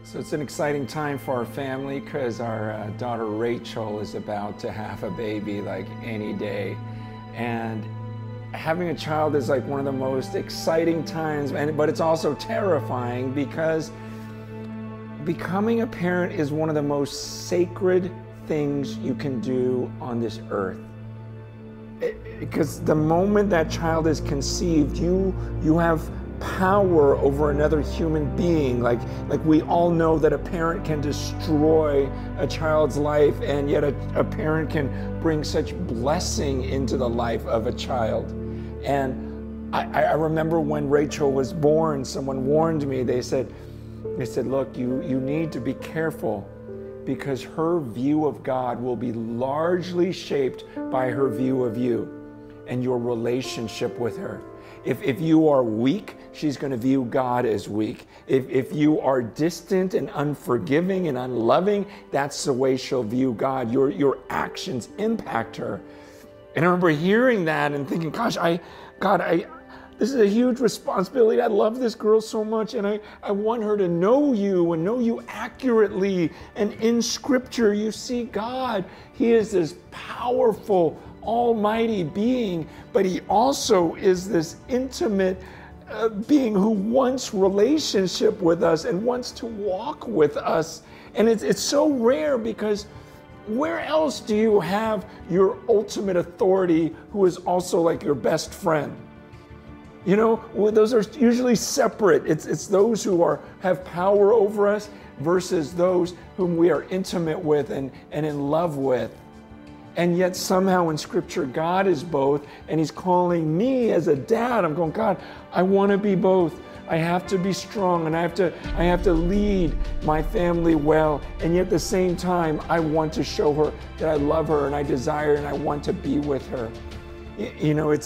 So it's an exciting time for our family because our daughter Rachel is about to have a baby like any day. And having a child is like one of the most exciting times, but it's also terrifying because becoming a parent is one of the most sacred things you can do on this earth. Because the moment that child is conceived, you have power over another human being. Like we all know that a parent can destroy a child's life, and yet a parent can bring such blessing into the life of a child. And I remember when Rachel was born, someone warned me. They said, look, you need to be careful, because her view of God will be largely shaped by her view of you and your relationship with her. If you are weak, she's going to view God as weak. If you are distant and unforgiving and unloving, that's the way she'll view God. Your actions impact her. And I remember hearing that and thinking, gosh, this is a huge responsibility. I love this girl so much, and I want her to know you and know you accurately. And in Scripture, you see God. He is this powerful, almighty being, but he also is this intimate being who wants relationship with us and wants to walk with us. And it's so rare, because where else do you have your ultimate authority who is also like your best friend? You know, those are usually separate. It's those who have power over us versus those whom we are intimate with and in love with. And yet somehow in Scripture, God is both, and he's calling me as a dad. I'm going, God, I want to be both. I have to be strong, and I have to lead my family well. And yet at the same time, I want to show her that I love her and I desire and I want to be with her. You know,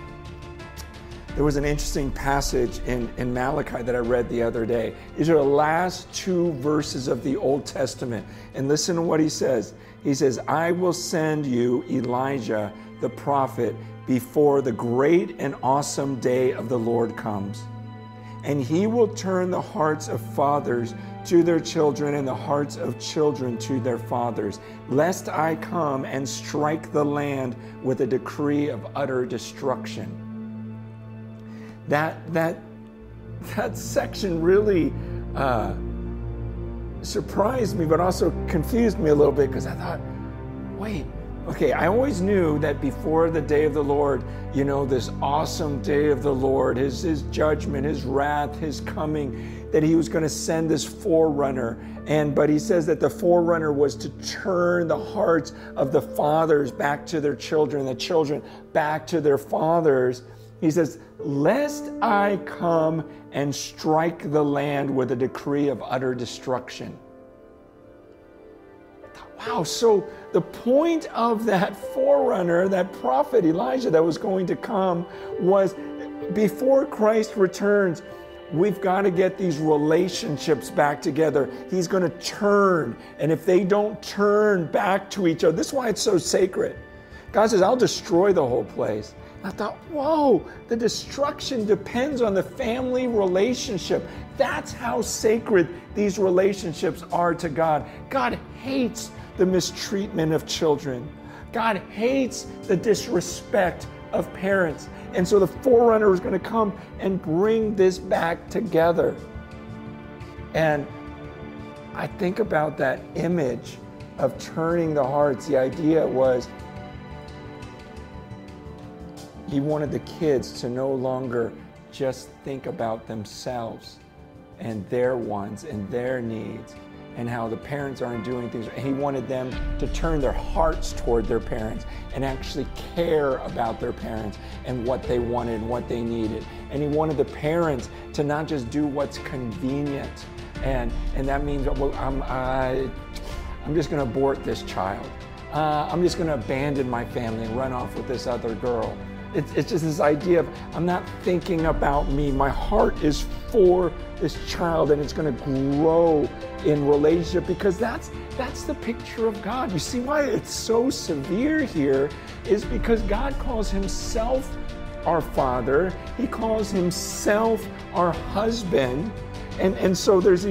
there was an interesting passage in Malachi that I read the other day. These are the last two verses of the Old Testament. And listen to what he says. He says, I will send you Elijah, the prophet, before the great and awesome day of the Lord comes. And he will turn the hearts of fathers to their children and the hearts of children to their fathers, lest I come and strike the land with a decree of utter destruction. That section really surprised me, but also confused me a little bit, because I thought, wait, okay, I always knew that before the day of the Lord, you know, this awesome day of the Lord, his judgment, his wrath, his coming, that he was going to send this forerunner. But he says that the forerunner was to turn the hearts of the fathers back to their children, the children back to their fathers. He says, lest I come and strike the land with a decree of utter destruction. Wow, so the point of that forerunner, that prophet Elijah that was going to come, was before Christ returns, we've got to get these relationships back together. He's going to turn, and if they don't turn back to each other, this is why it's so sacred. God says, I'll destroy the whole place. I thought, whoa, the destruction depends on the family relationship. That's how sacred these relationships are to God. God hates the mistreatment of children. God hates the disrespect of parents. And so the forerunner is going to come and bring this back together. And I think about that image of turning the hearts. The idea was, he wanted the kids to no longer just think about themselves and their wants and their needs and how the parents aren't doing things. He wanted them to turn their hearts toward their parents and actually care about their parents and what they wanted and what they needed. And he wanted the parents to not just do what's convenient. And that means, well, I'm just going to abort this child. I'm just going to abandon my family and run off with this other girl. It's just this idea of, I'm not thinking about me. My heart is for this child, and it's going to grow in relationship, because that's the picture of God. You see why it's so severe here is because God calls himself our Father. He calls himself our husband. And so there's these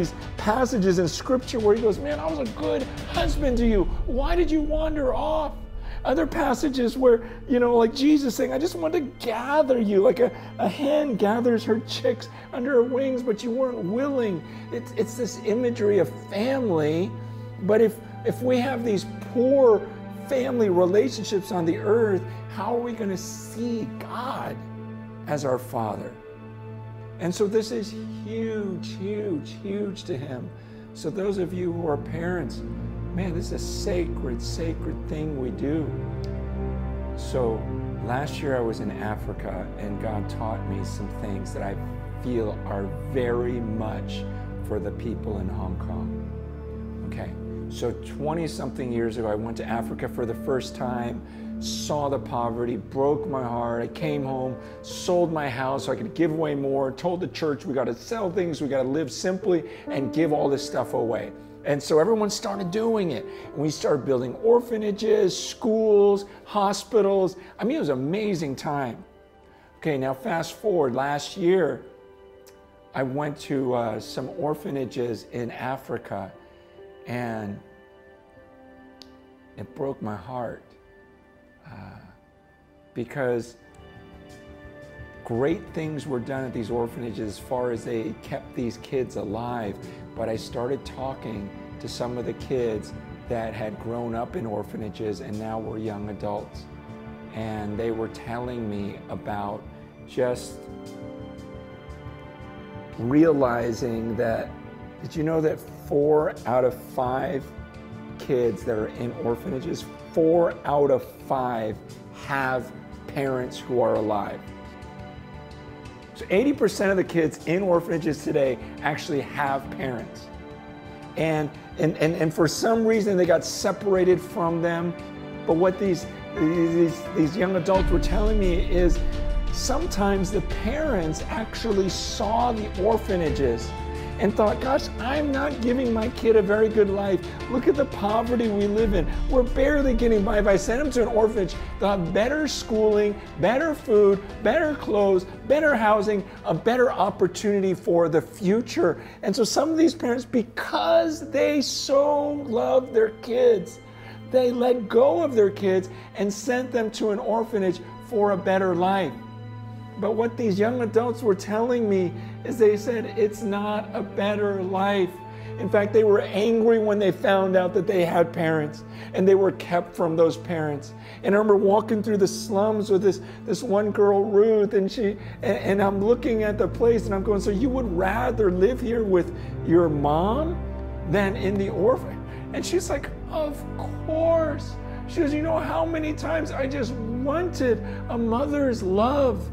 passages in Scripture where he goes, man, I was a good husband to you. Why did you wander off? Other passages where, like Jesus saying, I just wanted to gather you, like a hen gathers her chicks under her wings, but you weren't willing. It's this imagery of family. But if we have these poor family relationships on the earth, how are we going to see God as our Father? And so this is huge, huge, huge to him. So those of you who are parents, man, this is a sacred, sacred thing we do. So last year I was in Africa and God taught me some things that I feel are very much for the people in Hong Kong. Okay, so 20-something years ago, I went to Africa for the first time, saw the poverty, broke my heart. I came home, sold my house so I could give away more, told the church we got to sell things, we got to live simply and give all this stuff away. And so everyone started doing it. And we started building orphanages, schools, hospitals. I mean, it was an amazing time. Okay, now fast forward, last year, I went to some orphanages in Africa, and it broke my heart because great things were done at these orphanages as far as they kept these kids alive. But I started talking to some of the kids that had grown up in orphanages and now were young adults. And they were telling me about just realizing that, did you know that 4 out of 5 kids that are in orphanages, 4 out of 5 have parents who are alive? So 80% of the kids in orphanages today actually have parents. And for some reason they got separated from them. But what these young adults were telling me is sometimes the parents actually saw the orphanages and thought, gosh, I'm not giving my kid a very good life. Look at the poverty we live in. We're barely getting by. If I send them to an orphanage, they'll have better schooling, better food, better clothes, better housing, a better opportunity for the future. And so some of these parents, because they so love their kids, they let go of their kids and sent them to an orphanage for a better life. But what these young adults were telling me is they said, it's not a better life. In fact, they were angry when they found out that they had parents and they were kept from those parents. And I remember walking through the slums with this one girl, Ruth, and I'm looking at the place and I'm going, so you would rather live here with your mom than in the orphan? And she's like, of course. She goes, you know how many times I just wanted a mother's love.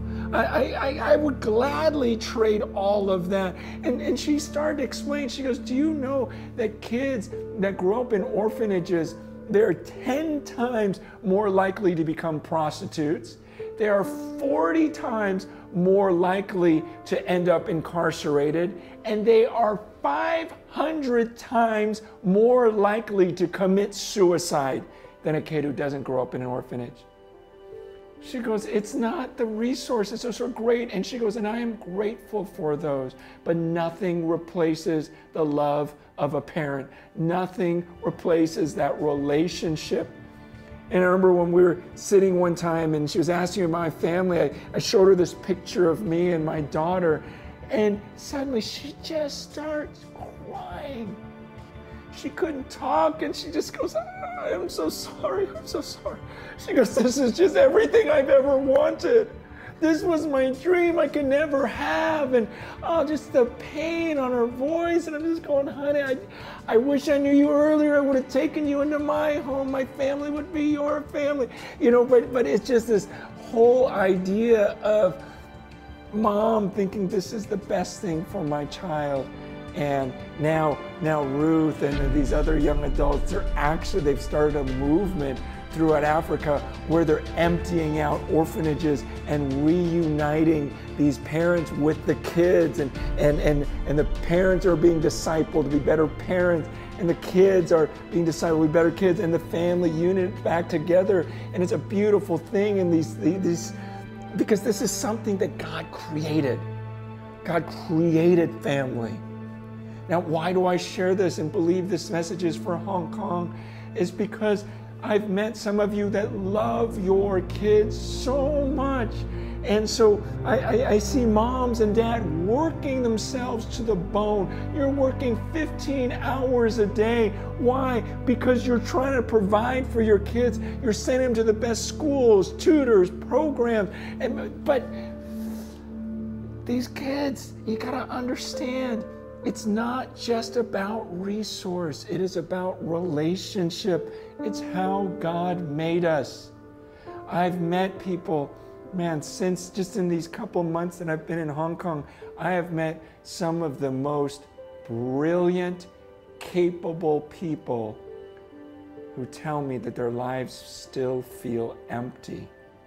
I would gladly trade all of that. And she started to explain, she goes, do you know that kids that grow up in orphanages, they're 10 times more likely to become prostitutes. They are 40 times more likely to end up incarcerated. And they are 500 times more likely to commit suicide than a kid who doesn't grow up in an orphanage. She goes, it's not the resources are so great. And she goes, and I am grateful for those, but nothing replaces the love of a parent. Nothing replaces that relationship. And I remember when we were sitting one time and she was asking about my family, I showed her this picture of me and my daughter, and suddenly she just starts crying. She couldn't talk, and she just goes, I'm so sorry, I'm so sorry. She goes, this is just everything I've ever wanted. This was my dream I could never have. And just the pain on her voice. And I'm just going, honey, I wish I knew you earlier. I would have taken you into my home. My family would be your family. But it's just this whole idea of mom thinking this is the best thing for my child. And now Ruth and these other young adults, they've started a movement throughout Africa where they're emptying out orphanages and reuniting these parents with the kids, and the parents are being discipled to be better parents, and the kids are being discipled to be better kids, and the family unit back together. And it's a beautiful thing in these because this is something that God created. God created family. Now, why do I share this and believe this message is for Hong Kong? Is because I've met some of you that love your kids so much. And so I see moms and dad working themselves to the bone. You're working 15 hours a day. Why? Because you're trying to provide for your kids. You're sending them to the best schools, tutors, programs. But these kids, you gotta understand, it's not just about resource. It is about relationship. It's how God made us. I've met people, man, since just in these couple months that I've been in Hong Kong, I have met some of the most brilliant, capable people who tell me that their lives still feel empty.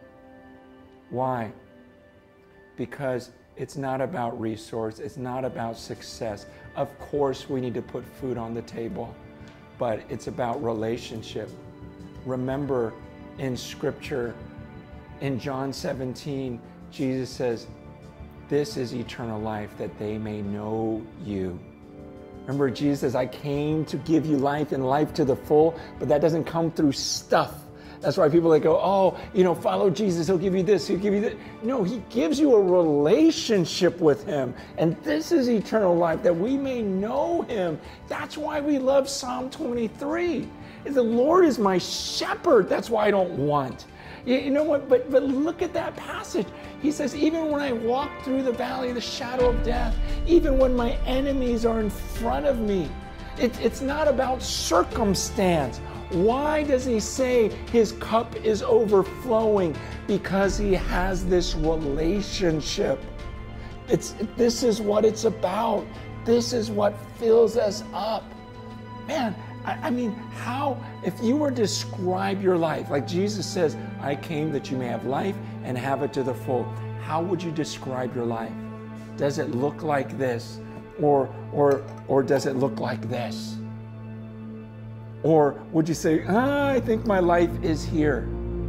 Why? Because it's not about resource. It's not about success. Of course, we need to put food on the table, but it's about relationship. Remember in Scripture, in John 17, Jesus says, "This is eternal life, that they may know you." Remember, Jesus says, "I came to give you life and life to the full," but that doesn't come through stuff. That's why people go, "Oh, follow Jesus, he'll give you this, he'll give you that." No, he gives you a relationship with him. And this is eternal life, that we may know him. That's why we love Psalm 23. The Lord is my shepherd. That's why I don't want. You know what? But look at that passage. He says, even when I walk through the valley of the shadow of death, even when my enemies are in front of me, it's not about circumstance. Why does he say his cup is overflowing? Because he has this relationship. This is what it's about. This is what fills us up. Man, I mean, how, if you were to describe your life, like Jesus says, "I came that you may have life and have it to the full," how would you describe your life? Does it look like this? Or does it look like this? Or would you say, "I think my life is here"?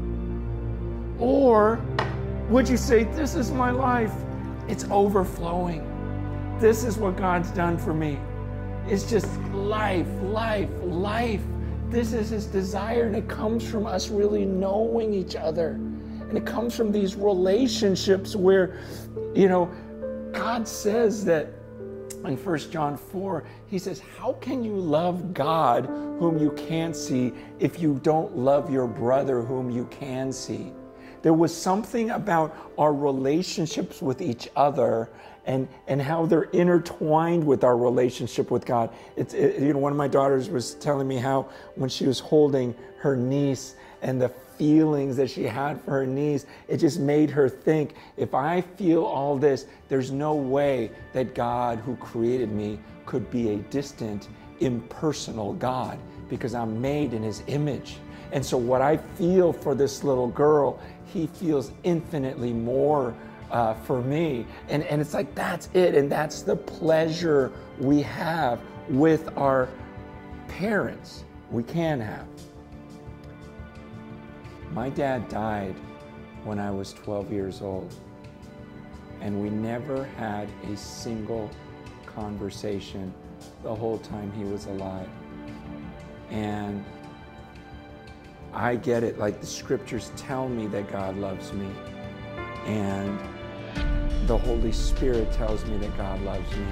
Or would you say, "This is my life. It's overflowing. This is what God's done for me. It's just life, life, life." This is his desire, and it comes from us really knowing each other. And it comes from these relationships where, God says that in 1 John 4, he says, "How can you love God whom you can't see if you don't love your brother whom you can see?" There was something about our relationships with each other and how they're intertwined with our relationship with God. One of my daughters was telling me how when she was holding her niece and the feelings that she had for her niece, it just made her think, if I feel all this, there's no way that God who created me could be a distant, impersonal God, because I'm made in his image. And so what I feel for this little girl, he feels infinitely more for me. And it's like, that's it. And that's the pleasure we have with our parents. We can have. My dad died when I was 12 years old, and we never had a single conversation the whole time he was alive. And I get it, like the scriptures tell me that God loves me, and the Holy Spirit tells me that God loves me.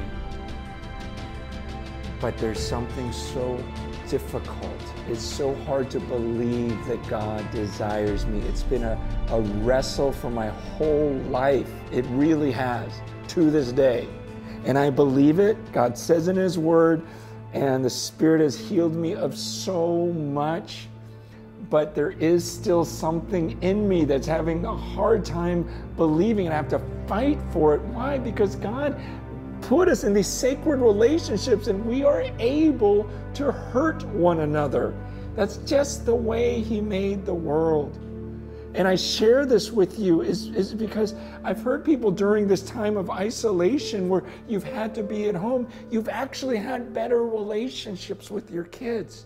But there's something so difficult. It's so hard to believe that God desires me. It's been a wrestle for my whole life. It really has, to this day. And I believe it. God says in his word, and the Spirit has healed me of so much. But there is still something in me that's having a hard time believing, and I have to fight for it. Why? Because God put us in these sacred relationships, and we are able to hurt one another. That's just the way he made the world. And I share this with you is because I've heard people during this time of isolation where you've had to be at home, you've actually had better relationships with your kids.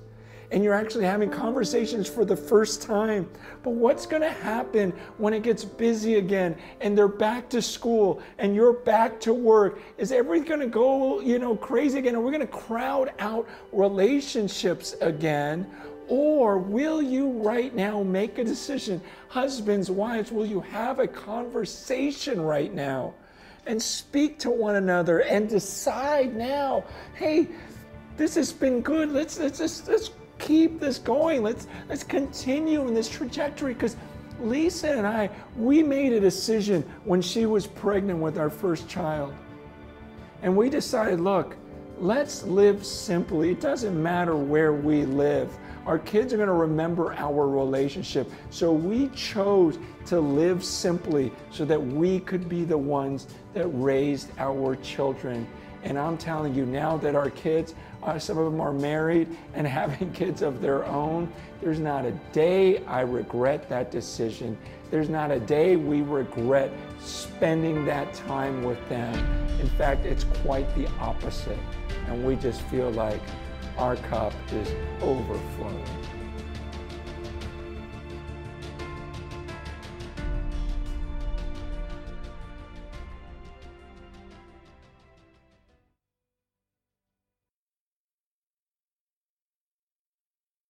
and you're actually having conversations for the first time. But what's going to happen when it gets busy again and they're back to school and you're back to work? Is everything going to go, crazy again? Are we going to crowd out relationships again? Or will you right now make a decision? Husbands, wives, will you have a conversation right now and speak to one another and decide now, hey, this has been good. Let's keep this going. Let's continue in this trajectory, because Lisa and I, we made a decision when she was pregnant with our first child. And we decided, look, let's live simply. It doesn't matter where we live. Our kids are going to remember our relationship. So we chose to live simply so that we could be the ones that raised our children. And I'm telling you, now that our kids, some of them are married and having kids of their own, there's not a day I regret that decision. There's not a day we regret spending that time with them. In fact, it's quite the opposite. And we just feel like our cup is overflowing.